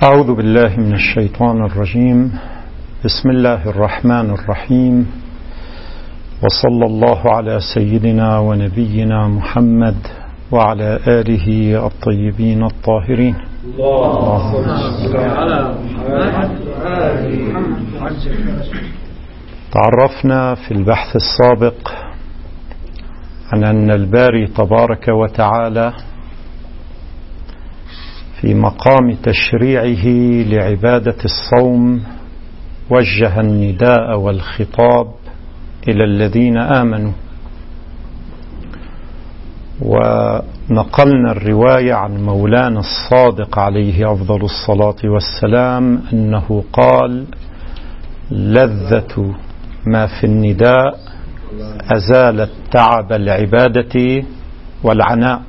أعوذ بالله من الشيطان الرجيم. بسم الله الرحمن الرحيم، وصلى الله على سيدنا ونبينا محمد وعلى آله الطيبين الطاهرين. تعرفنا في البحث السابق عن أن الباري تبارك وتعالى في مقام تشريعه لعبادة الصوم وجه النداء والخطاب إلى الذين آمنوا، ونقلنا الرواية عن مولانا الصادق عليه أفضل الصلاة والسلام أنه قال: لذة ما في النداء أزالت تعب العبادة والعناء.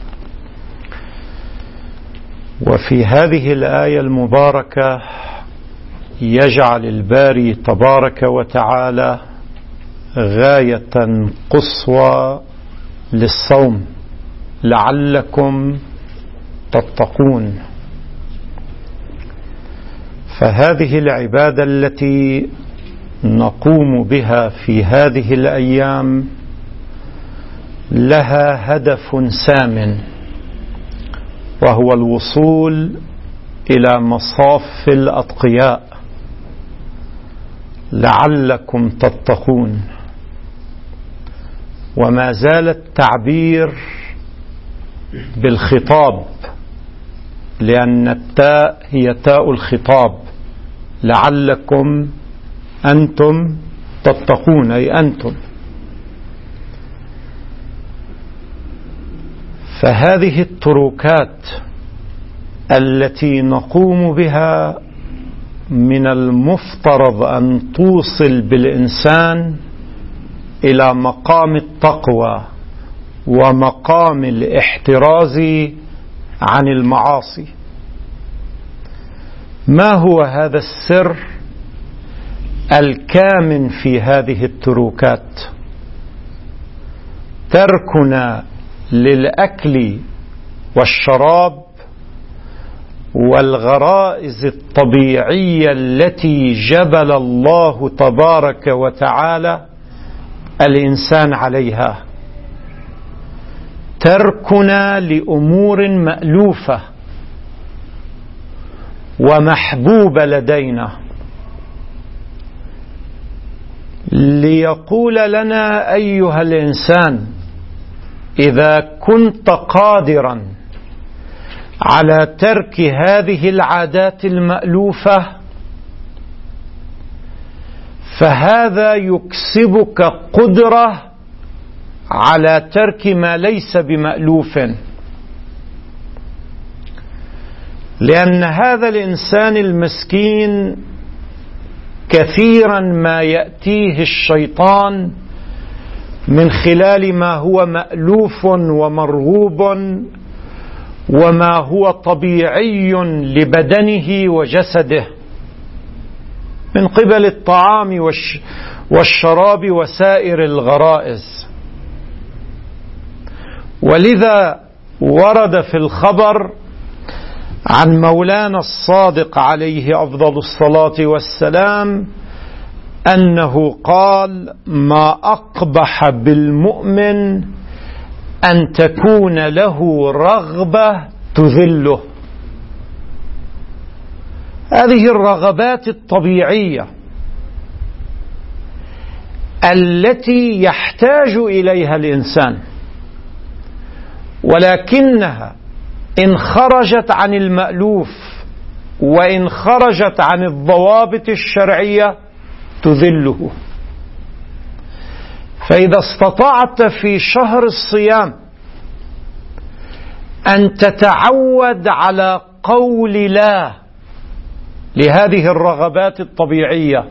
وفي هذه الآية المباركة يجعل الباري تبارك وتعالى غاية قصوى للصوم لعلكم تتقون. فهذه العبادة التي نقوم بها في هذه الأيام لها هدف سامٍ، وهو الوصول إلى مصاف الأتقياء لعلكم تتقون. وما زال التعبير بالخطاب، لأن التاء هي تاء الخطاب، لعلكم أنتم تتقون، أي أنتم. فهذه التروكات التي نقوم بها من المفترض أن توصل بالإنسان إلى مقام التقوى ومقام الاحتراز عن المعاصي. ما هو هذا السر الكامن في هذه التروكات؟ تركنا للأكل والشراب والغرائز الطبيعية التي جبل الله تبارك وتعالى الإنسان عليها، تركنا لأمور مألوفة ومحبوبة لدينا، ليقول لنا أيها الإنسان: إذا كنت قادرا على ترك هذه العادات المألوفة فهذا يكسبك قدرة على ترك ما ليس بمألوف، لأن هذا الإنسان المسكين كثيرا ما يأتيه الشيطان من خلال ما هو مألوف ومرغوب وما هو طبيعي لبدنه وجسده من قبل الطعام والشراب وسائر الغرائز. ولذا ورد في الخبر عن مولانا الصادق عليه أفضل الصلاة والسلام أنه قال: ما أقبح بالمؤمن أن تكون له رغبة تذله. هذه الرغبات الطبيعية التي يحتاج إليها الإنسان، ولكنها إن خرجت عن المألوف وإن خرجت عن الضوابط الشرعية تذله. فإذا استطعت في شهر الصيام أن تتعود على قول لا لهذه الرغبات الطبيعية،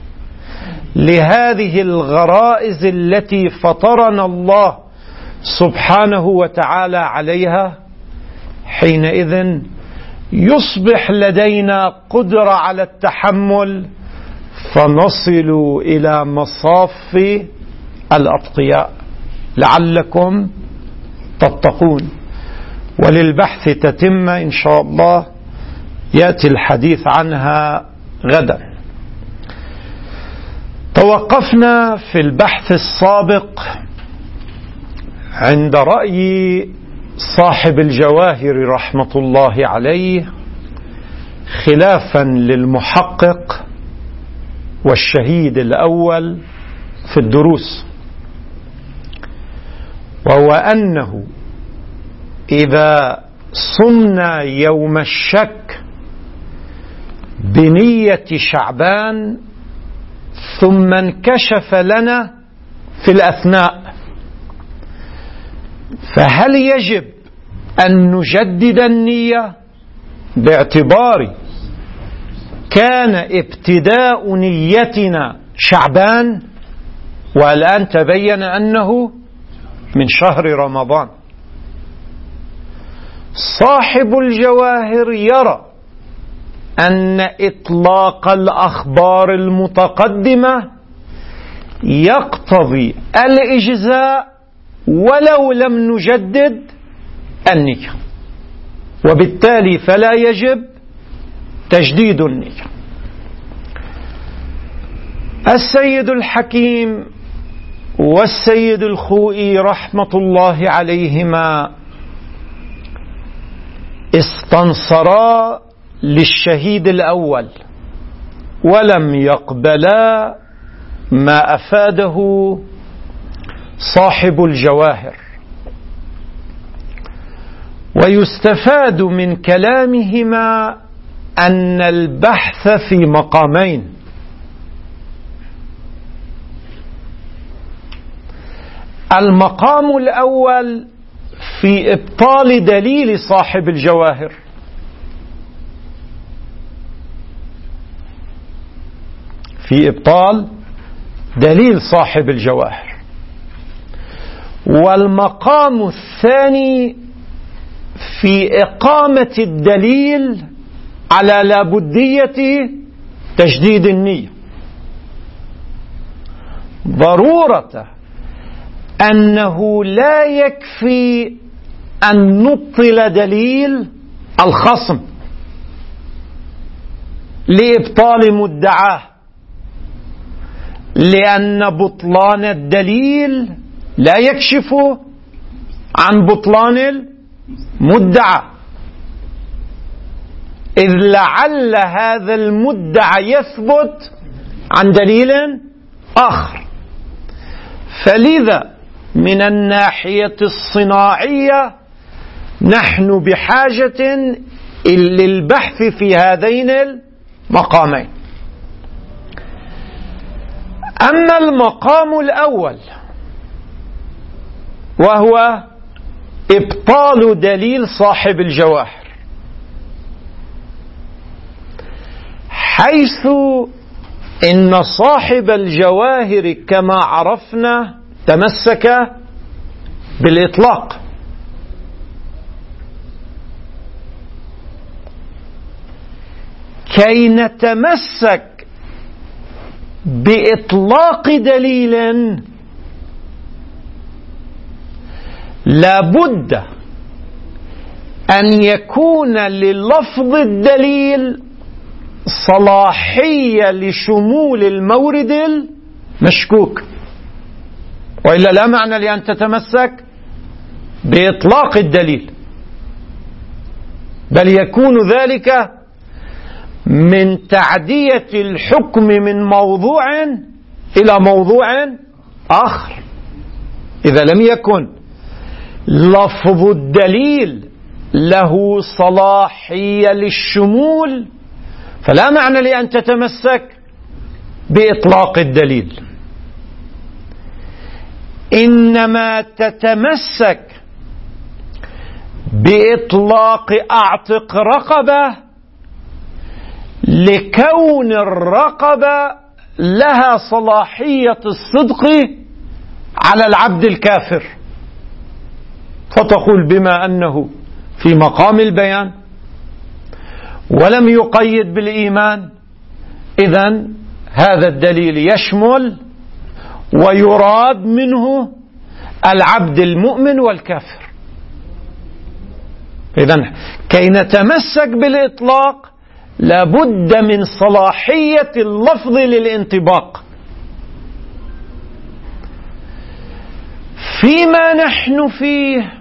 لهذه الغرائز التي فطرنا الله سبحانه وتعالى عليها، حينئذ يصبح لدينا قدرة على التحمل، فنصل إلى مصاف الأتقياء لعلكم تتقون. وللبحث تتم إن شاء الله يأتي الحديث عنها غدا. توقفنا في البحث السابق عند رأي صاحب الجواهر رحمة الله عليه خلافا للمحقق والشهيد الأول في الدروس، وهو أنه إذا صمنا يوم الشك بنية شعبان ثم انكشف لنا في الأثناء، فهل يجب أن نجدد النية باعتبار كان ابتداء نيتنا شعبان والآن تبين أنه من شهر رمضان؟ صاحب الجواهر يرى أن إطلاق الأخبار المتقدمة يقتضي الإجزاء ولو لم نجدد النية، وبالتالي فلا يجب تجديد النية. السيد الحكيم والسيد الخوئي رحمة الله عليهما استنصرا للشهيد الأول ولم يقبلا ما أفاده صاحب الجواهر، ويستفاد من كلامهما أن البحث في مقامين: المقام الأول في إبطال دليل صاحب الجواهر، في إبطال دليل صاحب الجواهر، والمقام الثاني في إقامة الدليل على لابدية تجديد النية، ضرورة أنه لا يكفي أن نبطل دليل الخصم لإبطال مدعاه، لأن بطلان الدليل لا يكشف عن بطلان المدعى، إذ لعل هذا المدعى يثبت عن دليل آخر. فلذا من الناحية الصناعية نحن بحاجة للبحث في هذين المقامين. أما المقام الأول وهو إبطال دليل صاحب الجواهر، حيث إن صاحب الجواهر كما عرفنا تمسك بالإطلاق، كي نتمسك بإطلاق دليل لابد أن يكون للفظ الدليل صلاحية لشمول المورد المشكوك، وإلا لا معنى لأن تتمسك بإطلاق الدليل، بل يكون ذلك من تعدية الحكم من موضوع إلى موضوع آخر. إذا لم يكن لفظ الدليل له صلاحية للشمول فلا معنى لأن تتمسك بإطلاق الدليل، إنما تتمسك بإطلاق أعتق رقبة لكون الرقبة لها صلاحية الصدق على العبد الكافر، فتقول بما أنه في مقام البيان ولم يقيد بالإيمان، إذن هذا الدليل يشمل ويراد منه العبد المؤمن والكافر. إذن كي نتمسك بالإطلاق لابد من صلاحية اللفظ للانطباق. فيما نحن فيه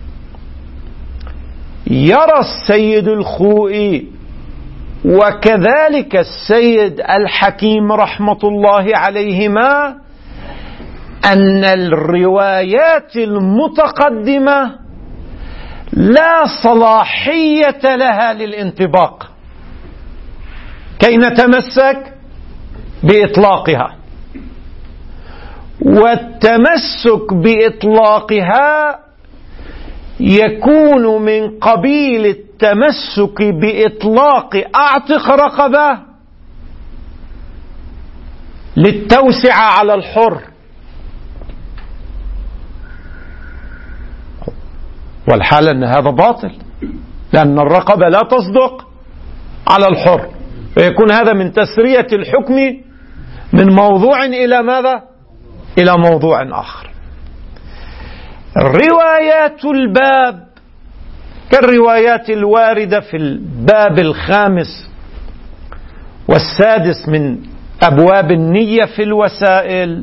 يرى السيد الخوئي وكذلك السيد الحكيم رحمة الله عليهما أن الروايات المتقدمة لا صلاحية لها للانطباق كي نتمسك بإطلاقها، والتمسك بإطلاقها يكون من قبيل التمسك بإطلاق أعتق رقبة للتوسعة على الحر، والحال أن هذا باطل، لأن الرقبة لا تصدق على الحر، فيكون هذا من تسرية الحكم من موضوع إلى ماذا؟ إلى موضوع آخر. روايات الباب كالروايات الواردة في الباب 5 و6 من أبواب النية في الوسائل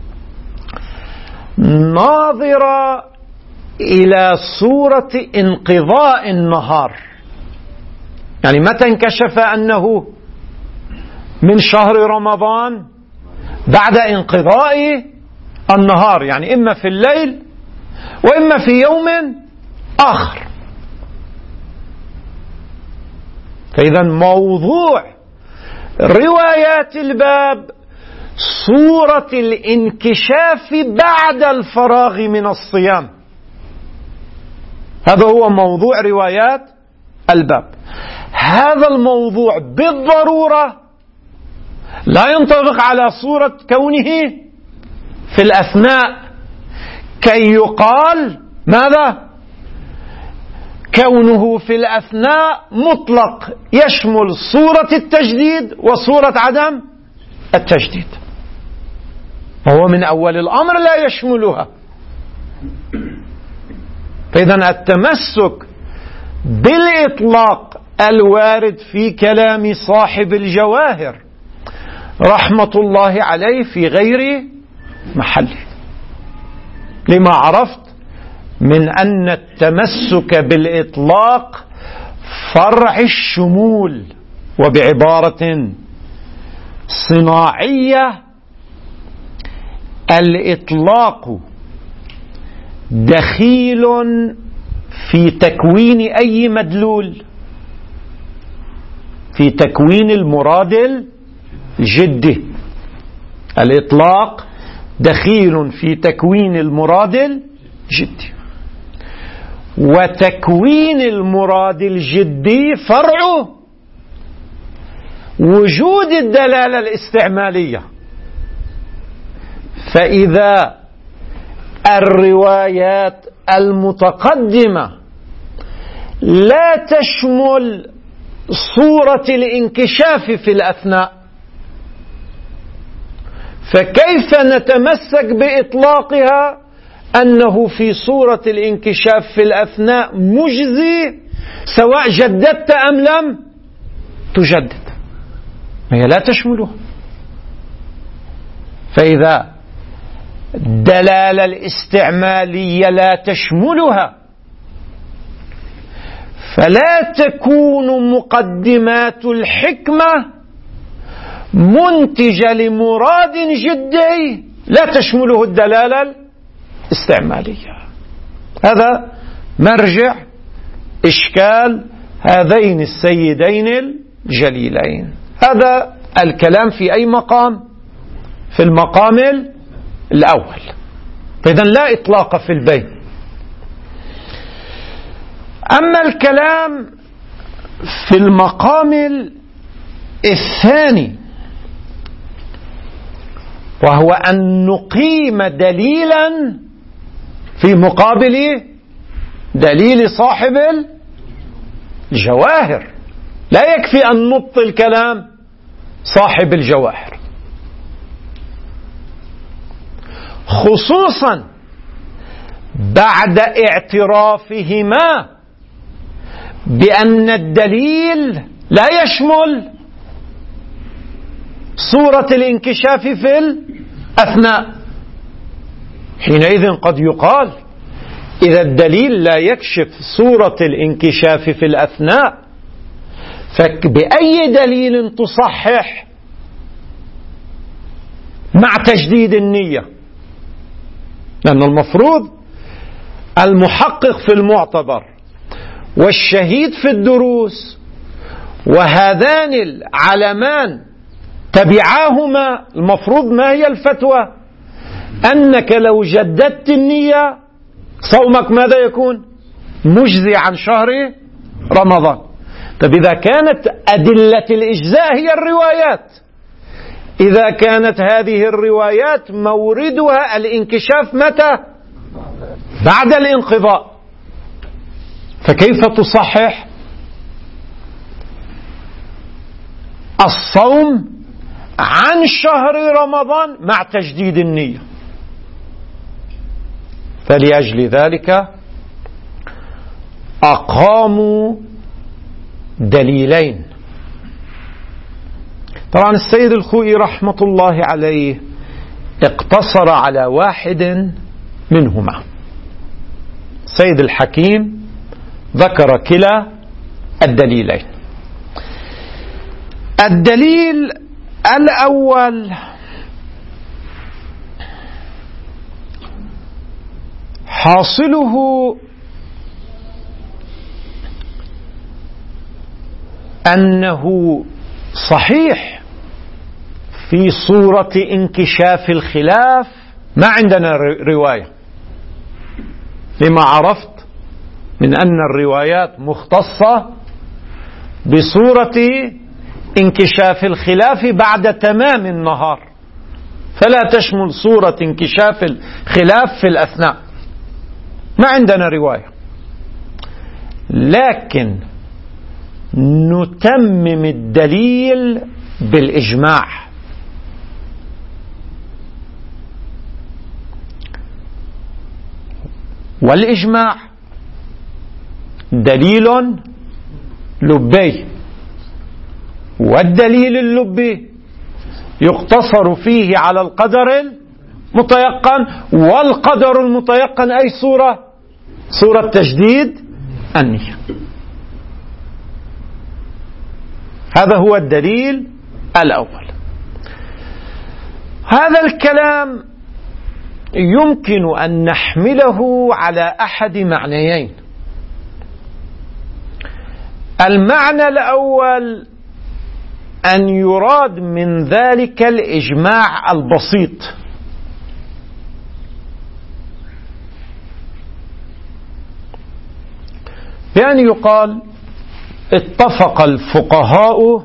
ناظرة إلى صورة انقضاء النهار، يعني متى انكشف أنه من شهر رمضان؟ بعد انقضاء النهار، يعني إما في الليل وإما في يوم آخر. فإذا موضوع روايات الباب صورة الانكشاف بعد الفراغ من الصيام، هذا هو موضوع روايات الباب. هذا الموضوع بالضرورة لا ينطبق على صورة كونه في الأثناء، كي يقال ماذا؟ كونه في الأثناء مطلق يشمل صورة التجديد وصورة عدم التجديد، وهو من أول الأمر لا يشملها. فإذا التمسك بالإطلاق الوارد في كلام صاحب الجواهر رحمة الله عليه في غير محله، لما عرفت من أن التمسك بالإطلاق فرع الشمول، وبعبارة صناعية الإطلاق دخيل في تكوين أي مدلول، في تكوين المراد الجدي. الإطلاق دخيل في تكوين المراد الجدي، وتكوين المراد الجدي فرع وجود الدلالة الاستعمالية. فإذا الروايات المتقدمة لا تشمل صورة الانكشاف في الأثناء، فكيف نتمسك بإطلاقها أنه في صورة الانكشاف في الأثناء مجزي سواء جددت أم لم تجدد؟ هي لا تشملها. فإذا الدلالة الاستعمالية لا تشملها، فلا تكون مقدمات الحكمة منتجة لمراد جدي لا تشمله الدلالة الاستعمالية. هذا مرجع إشكال هذين السيدين الجليلين. هذا الكلام في أي مقام؟ في المقام الأول. فإذا لا إطلاق في البين. أما الكلام في المقام الثاني، وهو أن نقيم دليلا في مقابل دليل صاحب الجواهر، لا يكفي أن نبطل كلام صاحب الجواهر، خصوصا بعد اعترافهما بأن الدليل لا يشمل صورة الانكشاف في الأثناء. حينئذ قد يقال إذا الدليل لا يكشف صورة الانكشاف في الأثناء فبأي دليل تصحح مع تجديد النية؟ لأن المفروض المحقق في المعتبر والشهيد في الدروس وهذان العلمان تبعاهما، المفروض ما هي الفتوى؟ أنك لو جددت النية صومك ماذا يكون؟ مجزي عن شهر رمضان. طيب إذا كانت أدلة الإجزاء هي الروايات، إذا كانت هذه الروايات موردها الانكشاف متى؟ بعد الانقضاء، فكيف تصحح الصوم عن شهر رمضان مع تجديد النية؟ فلأجل ذلك أقاموا دليلين. طبعا السيد الخوئي رحمة الله عليه اقتصر على واحد منهما. السيد الحكيم ذكر كلا الدليلين. الدليل الأول حاصله أنه صحيح في صورة انكشاف الخلاف ما عندنا رواية، لما عرفت من أن الروايات مختصة بصورة انكشاف الخلاف بعد تمام النهار، فلا تشمل صورة انكشاف الخلاف في الأثناء، ما عندنا رواية. لكن نتمم الدليل بالإجماع. والإجماع دليل لبي، والدليل اللبي يقتصر فيه على القدر المتيقن، والقدر المتيقن أي صورة تجديد النية. هذا هو الدليل الأول. هذا الكلام يمكن أن نحمله على أحد معنيين. المعنى الأول أن يراد من ذلك الإجماع البسيط، بأن يقال اتفق الفقهاء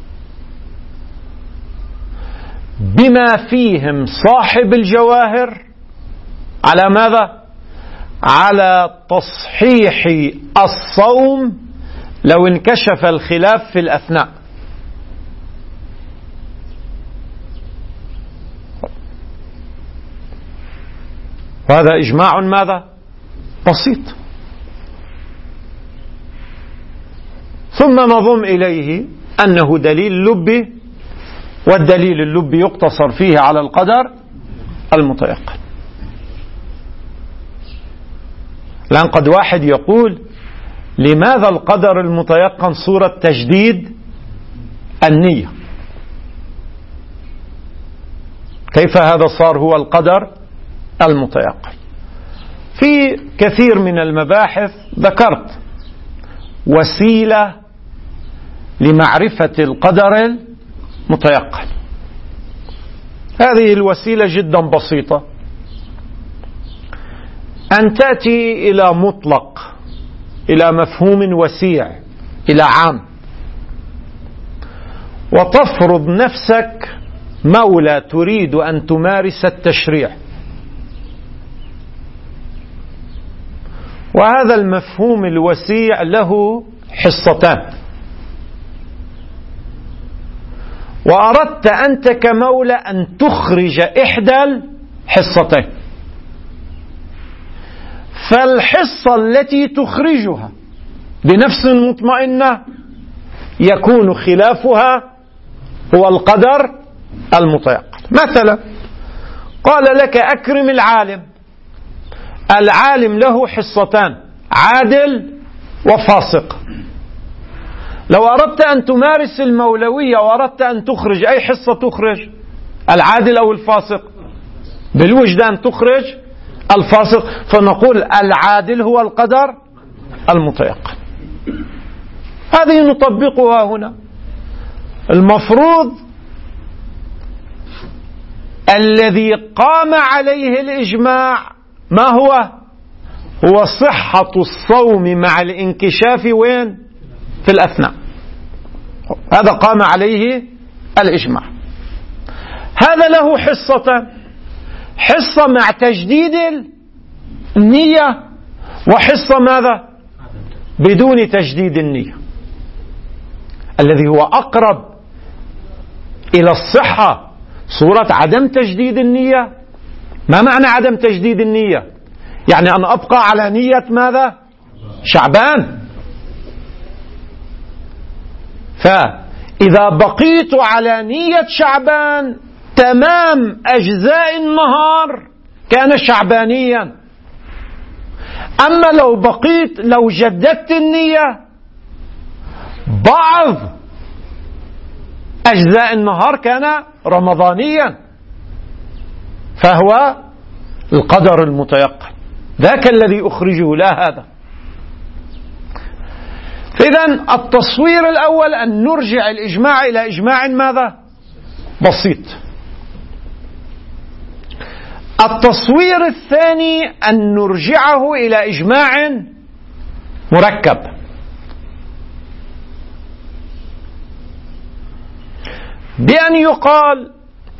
بما فيهم صاحب الجواهر على ماذا؟ على تصحيح الصوم لو انكشف الخلاف في الأثناء. وهذا إجماع ماذا؟ بسيط. ثم نضم إليه أنه دليل لبي، والدليل اللبي يقتصر فيه على القدر المتيقن. لأن قد واحد يقول لماذا القدر المتيقن صورة تجديد النية؟ كيف هذا صار هو القدر المتيقن؟ في كثير من المباحث ذكرت وسيلة لمعرفة القدر المتيقن. هذه الوسيلة جدا بسيطة، أن تأتي إلى مطلق، إلى مفهوم وسيع، إلى عام، وتفرض نفسك مولى تريد أن تمارس التشريع. وهذا المفهوم الوسيع له حصتان، وأردت أنت كمولى أن تخرج إحدى الحصتين، فالحصة التي تخرجها بنفس مطمئنة يكون خلافها هو القدر المتيقن. مثلا قال لك أكرم العالم، العالم له حصتان، عادل وفاسق. لو أردت أن تمارس المولوية وأردت أن تخرج أي حصة تخرج؟ العادل أو الفاسق؟ بالوجدان تخرج الفاسق، فنقول العادل هو القدر المتيقن. هذه نطبقها هنا. المفروض الذي قام عليه الإجماع ما هو؟ هو صحة الصوم مع الانكشاف وين؟ في الأثناء. هذا قام عليه الإجماع. هذا له حصتان، حصة مع تجديد النية، وحصة ماذا؟ بدون تجديد النية. الذي هو أقرب إلى الصحة صورة عدم تجديد النية. ما معنى عدم تجديد النية؟ يعني أن أبقى على نية ماذا؟ شعبان. فإذا بقيت على نية شعبان تمام أجزاء النهار كان شعبانيا. أما لو جددت النية بعض أجزاء النهار كان رمضانيا، فهو القدر المتيقن، ذاك الذي أخرجه لا هذا. إذن التصوير الأول أن نرجع الإجماع إلى إجماع ماذا؟ بسيط. التصوير الثاني أن نرجعه إلى إجماع مركب. بأن يقال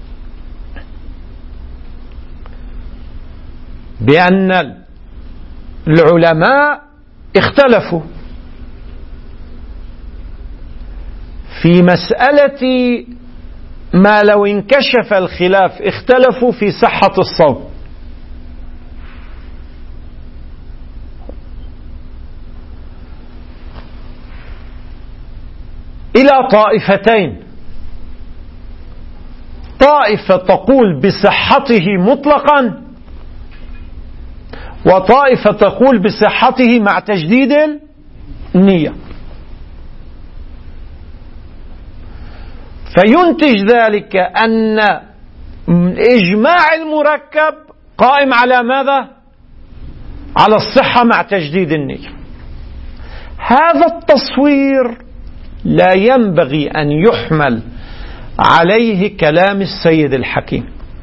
بأن العلماء اختلفوا في مسألة ما لو انكشف الخلاف، اختلفوا في صحة الصوم. إلى طائفتين، طائفة تقول بصحته مطلقا، وطائفة تقول بصحته مع تجديد النية. فينتج ذلك أن الإجماع المركب قائم على ماذا؟ على الصحة مع تجديد النية. هذا التصوير لا ينبغي أن يحمل عليه كلام السيد الحكيم،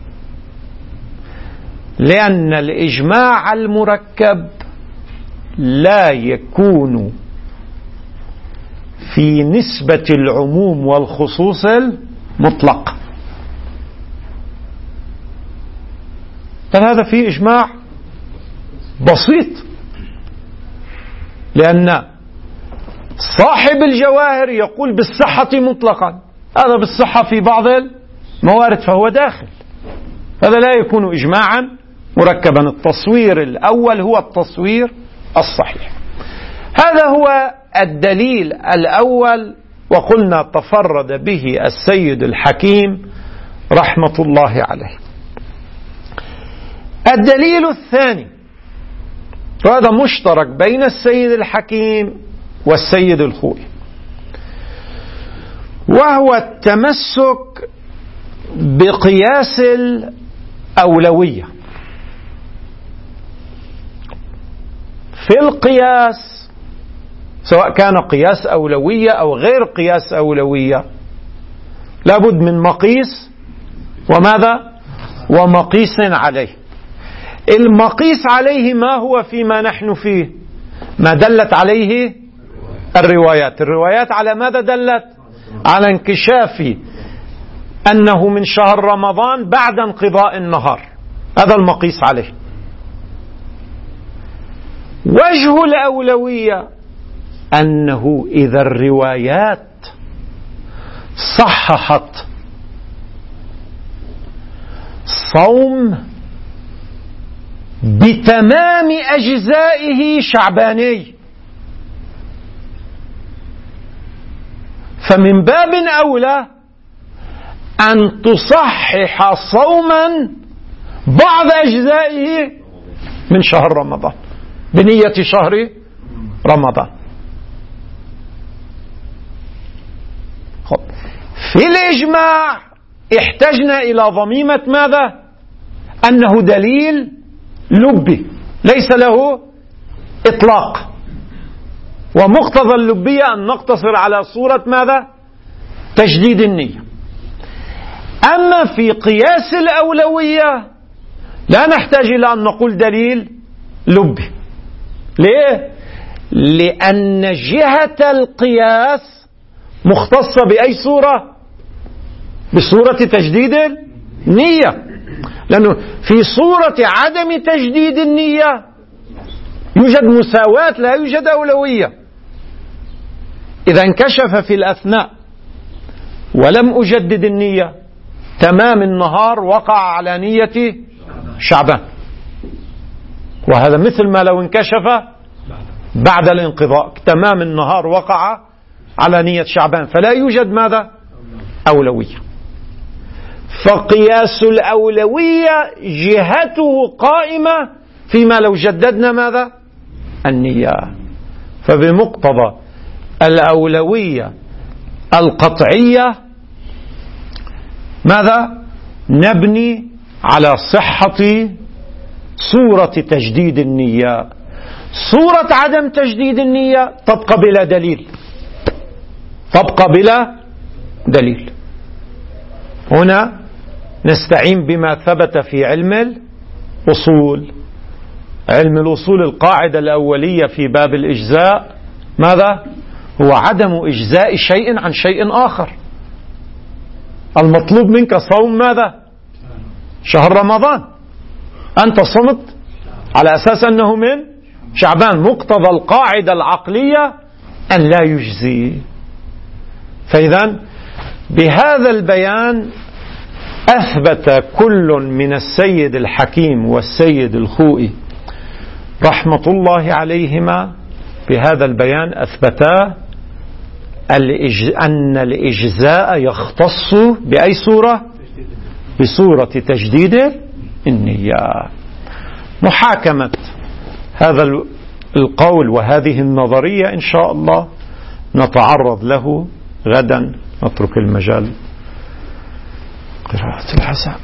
لأن الإجماع المركب لا يكون في نسبة العموم والخصوص المطلق. فهذا فيه إجماع بسيط، لأن صاحب الجواهر يقول بالصحة مطلقا، هذا بالصحة في بعض الموارد فهو داخل. هذا لا يكون إجماعا مركبا. التصوير الأول هو التصوير الصحيح. هذا هو الدليل الأول، وقلنا تفرد به السيد الحكيم رحمة الله عليه. الدليل الثاني، وهذا مشترك بين السيد الحكيم والسيد الخوئي، وهو التمسك بقياس الأولوية. في القياس سواء كان قياس أولوية أو غير قياس أولوية لابد من مقيس وماذا؟ ومقيس عليه. المقيس عليه ما هو فيما نحن فيه؟ ما دلت عليه الروايات. الروايات على ماذا دلت؟ على انكشاف أنه من شهر رمضان بعد انقضاء النهار، هذا المقيس عليه. وجه الأولوية أنه إذا الروايات صححت صوم بتمام أجزائه شعباني، فمن باب أولى أن تصحح صوما بعض أجزائه من شهر رمضان بنية شهر رمضان. في الإجماع احتجنا إلى ضميمة ماذا؟ أنه دليل لبي ليس له إطلاق، ومقتضى اللبية أن نقتصر على صورة ماذا؟ تجديد النية. أما في قياس الأولوية لا نحتاج إلى أن نقول دليل لبي. ليه؟ لأن جهة القياس مختصة بأي صورة؟ بصورة تجديد النية، لأنه في صورة عدم تجديد النية يوجد مساواة لا يوجد أولوية. إذا انكشف في الأثناء ولم أجدد النية تمام النهار وقع على نية شعبان، وهذا مثل ما لو انكشف بعد الانقضاء تمام النهار وقع على نية شعبان، فلا يوجد ماذا؟ أولوية. فقياس الأولوية جهته قائمة فيما لو جددنا ماذا؟ النية. فبمقتضى الأولوية القطعية ماذا؟ نبني على صحة صورة تجديد النية. صورة عدم تجديد النية تبقى بلا دليل، تبقى بلا دليل. هنا نستعين بما ثبت في علم الأصول. علم الأصول القاعدة الأولية في باب الإجزاء ماذا؟ هو عدم إجزاء شيء عن شيء آخر. المطلوب منك صوم ماذا؟ شهر رمضان، أنت صمت على أساس أنه من شعبان، مقتضى القاعدة العقلية أن لا يجزي. فإذا بهذا البيان أثبت كل من السيد الحكيم والسيد الخوئي رحمة الله عليهما، بهذا البيان أثبتا أن الإجزاء يختص بأي صورة؟ بصورة تجديد النية. محاكمة هذا القول وهذه النظرية إن شاء الله نتعرض له غدا. نترك المجال قراءة الحسن.